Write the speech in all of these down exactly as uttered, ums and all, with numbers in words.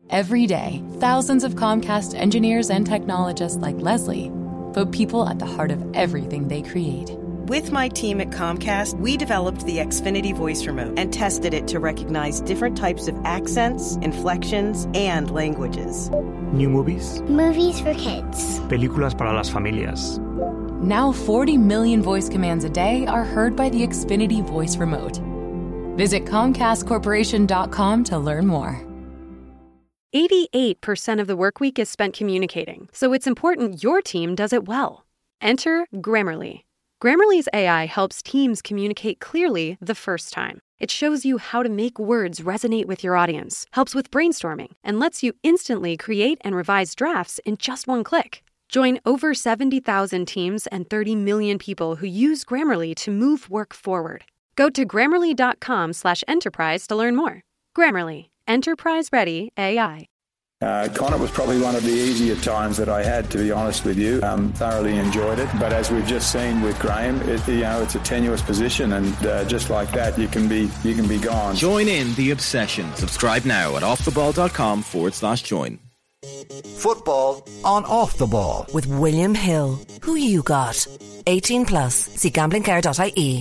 Every day, thousands of Comcast engineers and technologists like Leslie put people at the heart of everything they create. With my team at Comcast, we developed the Xfinity Voice Remote and tested it to recognize different types of accents, inflections, and languages. New movies. Movies for kids. Películas para las familias. Now forty million voice commands a day are heard by the Xfinity Voice Remote. Visit Comcast Corporation dot com to learn more. eighty-eight percent of the work week is spent communicating, so it's important your team does it well. Enter Grammarly. Grammarly's A I helps teams communicate clearly the first time. It shows you how to make words resonate with your audience, helps with brainstorming, and lets you instantly create and revise drafts in just one click. Join over seventy thousand teams and thirty million people who use Grammarly to move work forward. Go to Grammarly.com slash enterprise to learn more. Grammarly. Enterprise-ready A I. Uh, Connacht was probably one of the easier times that I had, to be honest with you. Um, thoroughly enjoyed it. But as we've just seen with Graham, it, you know, it's a tenuous position, and uh, just like that, you can be you can be gone. Join in the obsession. Subscribe now at offtheball.com forward slash join. Football on Off the Ball with William Hill. Who you got? eighteen plus. See gambling care dot I E.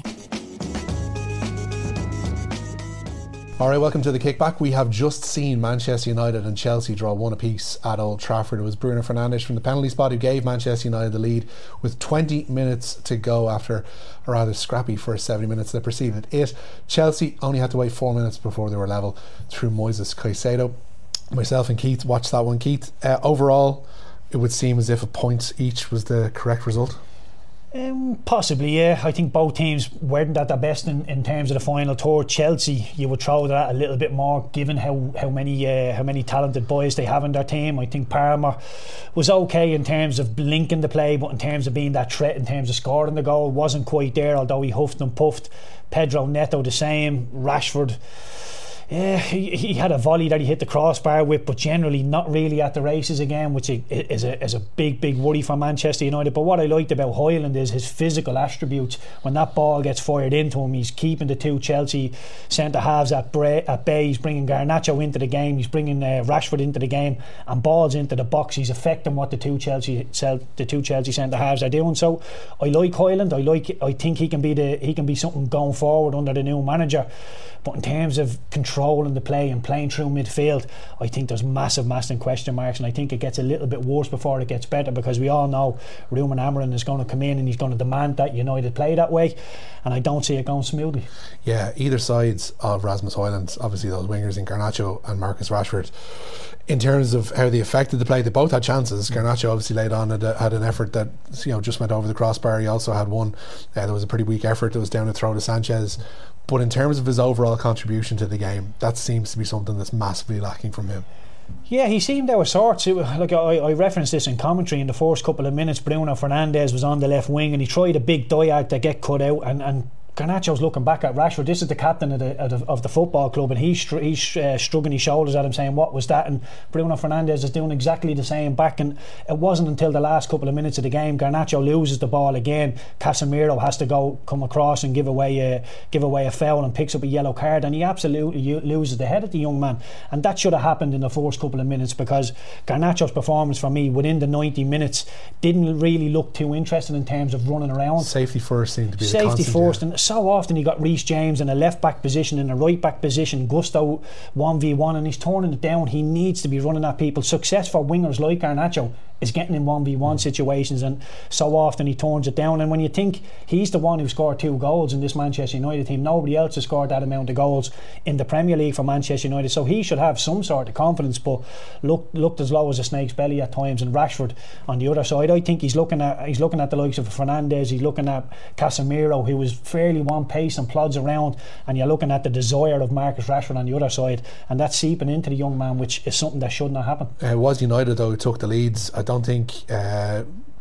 Alright, welcome to the Kickback. We have just seen Manchester United and Chelsea draw one apiece at Old Trafford. It was Bruno Fernandes from the penalty spot who gave Manchester United the lead with twenty minutes to go after a rather scrappy first seventy minutes that preceded it. Chelsea only had to wait four minutes before they were level through Moises Caicedo. Myself and Keith watched that one. Keith, uh, overall it would seem as if a point each was the correct result. Um, possibly, yeah. I think both teams weren't at their best in, in terms of the final third. Chelsea, you would throw that a little bit more, given how how many uh, how many talented boys they have in their team. I think Parma was okay in terms of linking the play, but in terms of being that threat, in terms of scoring the goal, wasn't quite there. Although he huffed and puffed. Pedro Neto the same. Rashford. Yeah, he, he had a volley that he hit the crossbar with, but generally not really at the races again, which is a, is a big, big worry for Manchester United. But what I liked about Højlund is his physical attributes. When that ball gets fired into him, he's keeping the two Chelsea centre-halves at, bra- at bay. He's bringing Garnacho into the game. He's bringing uh, Rashford into the game and balls into the box. He's affecting what the two Chelsea the two Chelsea centre-halves are doing. So I like Højlund. I like. I think he can be the he can be something going forward under the new manager. But in terms of controlling the play and playing through midfield, I think there's massive, massive question marks, and I think it gets a little bit worse before it gets better, because we all know Ruben Amorim is going to come in and he's going to demand that United play that way, and I don't see it going smoothly. Yeah, either sides of Rasmus Højlund, obviously those wingers in Garnacho and Marcus Rashford, in terms of how they affected the play, they both had chances. Garnacho obviously laid on, had, a, had an effort that, you know, just went over the crossbar. He also had one uh, there was a pretty weak effort that was down the throw to Sanchez. But in terms of his overall contribution to the game, that seems to be something that's massively lacking from him. Yeah, he seemed out of sorts. It was, like I, I referenced this in commentary, in the first couple of minutes Bruno Fernandes was on the left wing and he tried a big diag to get cut out, and, and Garnacho's looking back at Rashford. This is the captain of the of the, of the football club, and he's he's uh, shrugging his shoulders at him, saying, "What was that?" And Bruno Fernandes is doing exactly the same back. And it wasn't until the last couple of minutes of the game, Garnacho loses the ball again. Casemiro has to go come across and give away a give away a foul and picks up a yellow card, and he absolutely loses the head of the young man. And that should have happened in the first couple of minutes, because Garnacho's performance for me within the ninety minutes didn't really look too interested in terms of running around. Safety first seemed to be safety the constant, first, yeah. And so often he got Reece James in a left back position, in a right back position, Gusto one v one, and he's turning it down. He needs to be running at people. Success for wingers like Garnacho is getting in one v one situations, and so often he turns it down. And when you think he's the one who scored two goals in this Manchester United team, nobody else has scored that amount of goals in the Premier League for Manchester United, so he should have some sort of confidence, but looked looked as low as a snake's belly at times. And Rashford on the other side, I think he's looking at he's looking at the likes of Fernandes, he's looking at Casemiro, who was fairly one pace and plods around, and you're looking at the desire of Marcus Rashford on the other side, and that's seeping into the young man, which is something that should not happen. Uh, it was United though who took the leads. I don't think uh,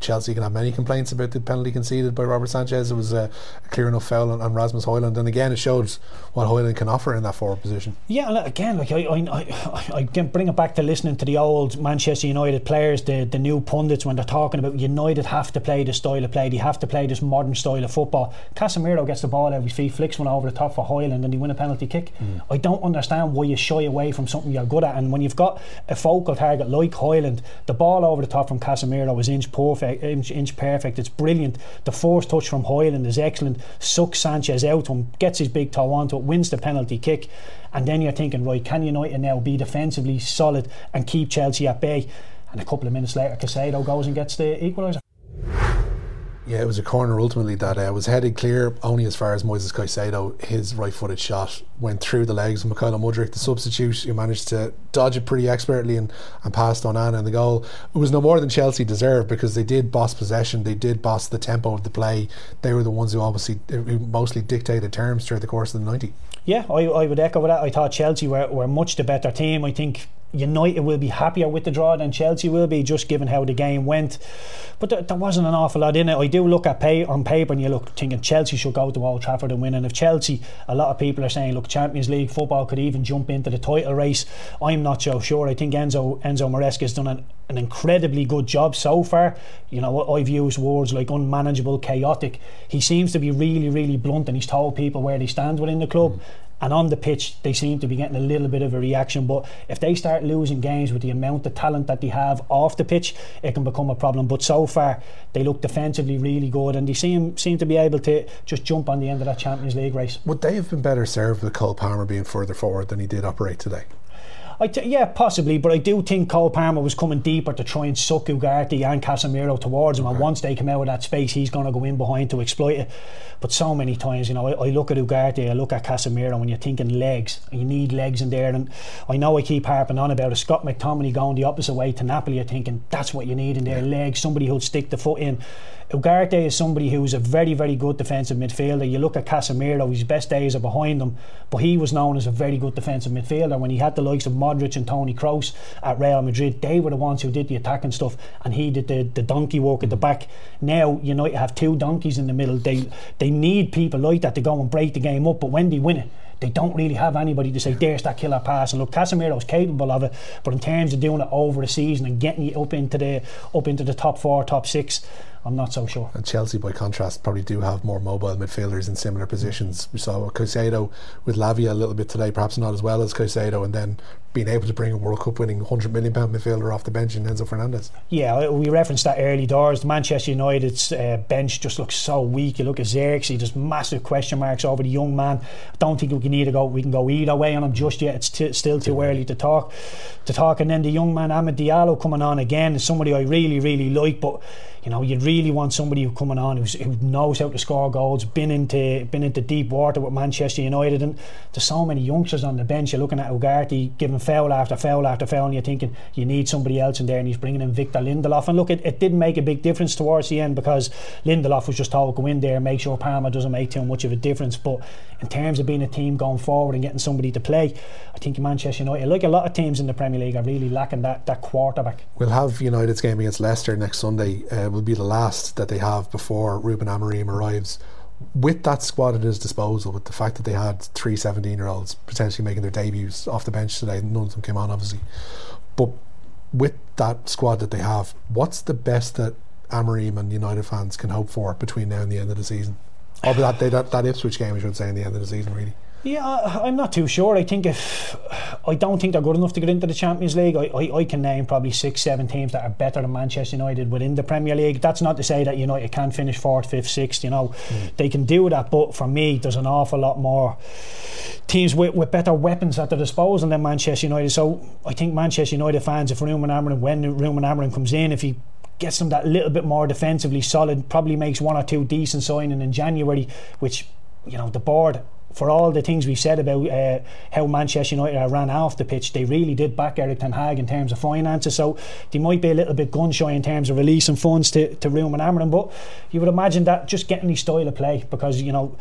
Chelsea can have many complaints about the penalty conceded by Robert Sanchez. It was a, a clear enough foul on, on Rasmus Højlund, and again it shows what Højlund can offer in that forward position. Yeah, and again, like I, I, I, I can bring it back to listening to the old Manchester United players, the, the new pundits, when they're talking about United have to play this style of play, they have to play this modern style of football. Casemiro gets the ball out of his feet, flicks one over the top for Højlund, and they win a penalty kick. Mm. I don't understand why you shy away from something you're good at, and when you've got a focal target like Højlund, the ball over the top from Casemiro is inch perfect, inch, inch perfect. It's brilliant. The force touch from Højlund is excellent. Sucks Sanchez out to him, gets his big toe onto it, wins the penalty kick, and then you're thinking, right, can United now be defensively solid and keep Chelsea at bay? And a couple of minutes later, Caicedo goes and gets the equaliser. Yeah, it was a corner ultimately that uh, was headed clear only as far as Moises Caicedo. His right-footed shot went through the legs of Mykhailo Mudryk, the substitute, who managed to dodge it pretty expertly and, and passed Onana in the goal. It was no more than Chelsea deserved, because they did boss possession, they did boss the tempo of the play. They were the ones who obviously who mostly dictated terms throughout the course of the ninety. Yeah, I, I would echo that. I thought Chelsea were, were much the better team. I think United will be happier with the draw than Chelsea will be, just given how the game went. But there, there wasn't an awful lot in it. I do look at pay on paper and you look thinking Chelsea should go to Old Trafford and win, and if Chelsea, a lot of people are saying, look, Champions League football could even jump into the title race. I'm not so sure. I think Enzo Enzo Maresca has done an, an incredibly good job so far. You know, I've used words like unmanageable, chaotic. He seems to be really really blunt, and he's told people where they stand within the club. Mm. And on the pitch, they seem to be getting a little bit of a reaction. But if they start losing games with the amount of talent that they have off the pitch, it can become a problem. But so far, they look defensively really good, and they seem seem to be able to just jump on the end of that Champions League race. Would they have been better served with Cole Palmer being further forward than he did operate today? I t- yeah, possibly, but I do think Cole Palmer was coming deeper to try and suck Ugarte and Casemiro towards him, okay. And once they come out of that space, he's going to go in behind to exploit it. But so many times, you know, I, I look at Ugarte, I look at Casemiro, when you're thinking legs, and you need legs in there. And I know I keep harping on about it. Scott McTominay going the opposite way to Napoli, you're thinking that's what you need in there, yeah. Legs, somebody who'll stick the foot in. Ugarte is somebody who's a very, very good defensive midfielder. You look at Casemiro, his best days are behind him, but he was known as a very good defensive midfielder. When he had the likes of Modric and Toni Kroos at Real Madrid, they were the ones who did the attacking stuff, and he did the, the donkey work at the back. Now, you know, you have two donkeys in the middle. They they need people like that to go and break the game up, but when they win it, they don't really have anybody to say, there's that killer pass. And look, Casemiro's capable of it, but in terms of doing it over a season and getting you up into the up into the top four, top six, I'm not so sure. And Chelsea, by contrast, probably do have more mobile midfielders in similar positions. We saw Caicedo with Lavia a little bit today, perhaps not as well as Caicedo, and then being able to bring a World Cup winning one hundred million pound midfielder off the bench in Enzo Fernandez. Yeah, we referenced that early doors. The Manchester United's uh, bench just looks so weak. You look at Xerxes, there's massive question marks over the young man. I don't think we can either go we can go either way on him just yet. It's t- still too, too early to talk to talk and then the young man Amad Diallo coming on again is somebody I really really like, but you know, you'd really want somebody who coming on who's, who knows how to score goals, been into been into deep water with Manchester United, and there's so many youngsters on the bench. You're looking at Ugarte giving foul after foul after foul, and you're thinking you need somebody else in there, and he's bringing in Victor Lindelof. And look, it, it didn't make a big difference towards the end because Lindelof was just told go in there and make sure Palmer doesn't make too much of a difference. But in terms of being a team going forward and getting somebody to play, I think Manchester United, like a lot of teams in the Premier League, are really lacking that, that quarterback. We'll have United's game against Leicester next Sunday. Uh, will be the last that they have before Ruben Amorim arrives. With that squad at his disposal, with the fact that they had three seventeen year olds potentially making their debuts off the bench today, none of them came on obviously, but with that squad that they have, what's the best that Amorim and United fans can hope for between now and the end of the season? Or that, they, that, that Ipswich game, I should say, in the end of the season, really. Yeah, I'm not too sure. I think if I don't think they're good enough to get into the Champions League. I, I, I can name probably six, seven teams that are better than Manchester United within the Premier League. That's not to say that United can't finish fourth, fifth, sixth. You know, mm. they can do that. But for me, there's an awful lot more teams with, with better weapons at their disposal than Manchester United. So I think Manchester United fans, if Ruben Amorim, when Ruben Amorim comes in, if he gets them that little bit more defensively solid, probably makes one or two decent signings in January, which, you know, the board, for all the things we said about uh, how Manchester United ran off the pitch, they really did back Erik ten Hag in terms of finances, so they might be a little bit gun shy in terms of releasing funds to, to Ruben Amorim. But you would imagine that just getting his style of play, because, you know,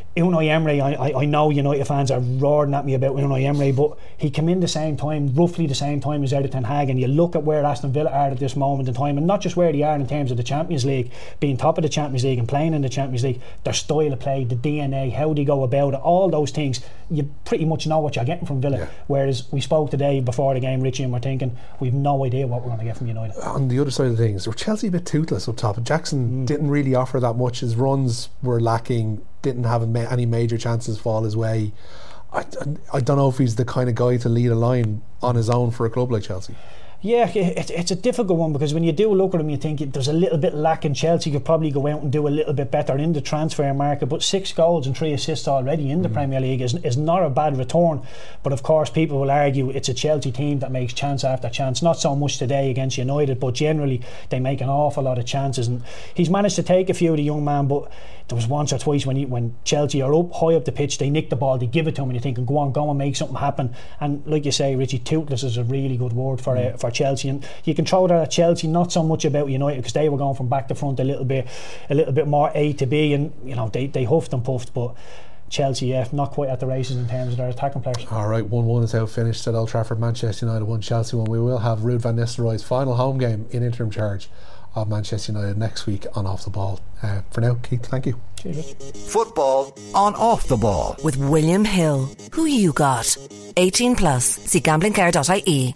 Unai Emery, I, I, I know United fans are roaring at me about Unai Emery, but he came in the same time, roughly the same time as Erik ten Hag, and you look at where Aston Villa are at this moment in time, and not just where they are in terms of the Champions League, being top of the Champions League and playing in the Champions League, their style of play, the D N A, how they go about it, all those things, you pretty much know what you're getting from Villa. Yeah. Whereas we spoke today before the game, Richie, and we're thinking we've no idea what we're going to get from United. On the other side of things, were Chelsea a bit toothless up top? Jackson mm. didn't really offer that much. His runs were lacking, didn't have any major chances fall his way. I, I don't know if he's the kind of guy to lead a line on his own for a club like Chelsea. Yeah, it, it's a difficult one, because when you do look at him, you think there's a little bit lacking. Chelsea could probably go out and do a little bit better in the transfer market, but six goals and three assists already in the mm. Premier League is, is not a bad return. But of course, people will argue it's a Chelsea team that makes chance after chance. Not so much today against United, but generally they make an awful lot of chances. And he's managed to take a few of the young man, but there was once or twice when he, when Chelsea are up high up the pitch, they nick the ball, they give it to him, and you're thinking, go on, go and make something happen. And like you say, Richie, toothless is a really good word for mm. uh, for Chelsea. And you can throw that at Chelsea, not so much about United, because they were going from back to front a little bit, a little bit more A to B, and you know they they huffed and puffed, but Chelsea, yeah, not quite at the races in terms of their attacking players. Alright, one one is out, finished at Old Trafford. Manchester United one, Chelsea one. We will have Ruud van Nistelrooy's final home game in interim charge of Manchester United next week on Off the Ball. Uh, for now, Keith, thank you. Cheers. Football on Off the Ball with William Hill. Who you got? eighteen plus. See gambling care dot I E.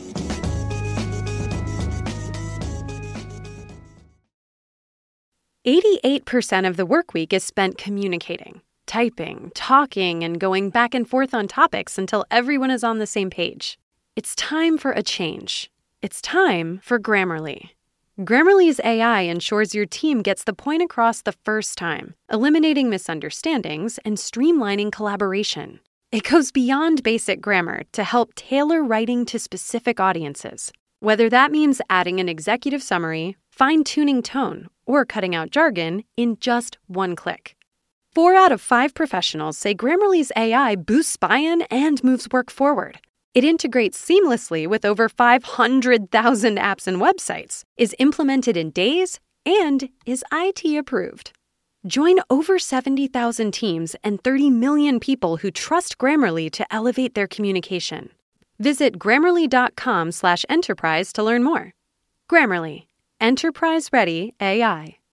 eighty-eight percent of the work week is spent communicating, typing, talking, and going back and forth on topics until everyone is on the same page. It's time for a change. It's time for Grammarly. Grammarly's A I ensures your team gets the point across the first time, eliminating misunderstandings and streamlining collaboration. It goes beyond basic grammar to help tailor writing to specific audiences. Whether that means adding an executive summary, fine-tuning tone, or cutting out jargon in just one click. Four out of five professionals say Grammarly's A I boosts buy-in and moves work forward. It integrates seamlessly with over five hundred thousand apps and websites, is implemented in days, and is I T approved. Join over seventy thousand teams and thirty million people who trust Grammarly to elevate their communication. Visit Grammarly.com slash enterprise to learn more. Grammarly. Enterprise-ready A I.